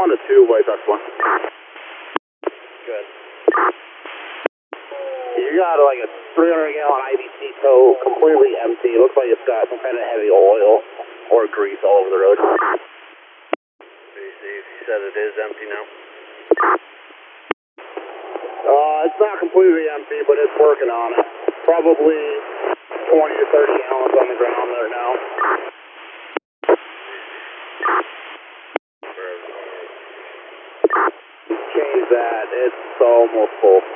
on the tube, like that's one. Good. You got like a 300-gallon IBC tow, completely empty. It looks like it's got some kind of heavy oil or grease all over the road. Pretty safe. You said it is empty now. It's not completely empty, but it's working on it. Probably 20 to 30 gallons on the ground there now. Change that. It's almost full.